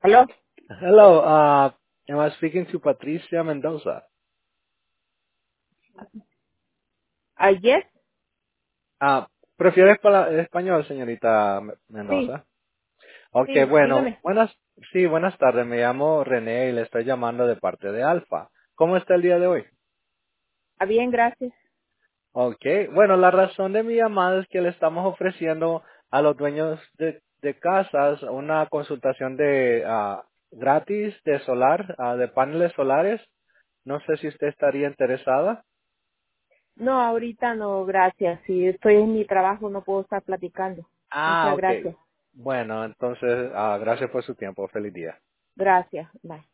¿Aló? Hello, am I speaking to Patricia Mendoza? ¿Ayer? ¿Prefieres español, señorita Sí, Mendoza? Ok, sí, bueno, dígame. sí, buenas tardes. Me llamo René y le estoy llamando de parte de Alfa. ¿Cómo está el día de hoy? Bien, gracias. Ok, bueno, la razón de mi llamada es que le estamos ofreciendo a los dueños de casas una consultación de gratis de solar, de paneles solares. No sé si usted estaría interesada. No, ahorita no, gracias. Si estoy en mi trabajo no puedo estar platicando. Muchas Ok. gracias. Bueno, entonces, gracias por su tiempo. Feliz día. Gracias. Bye.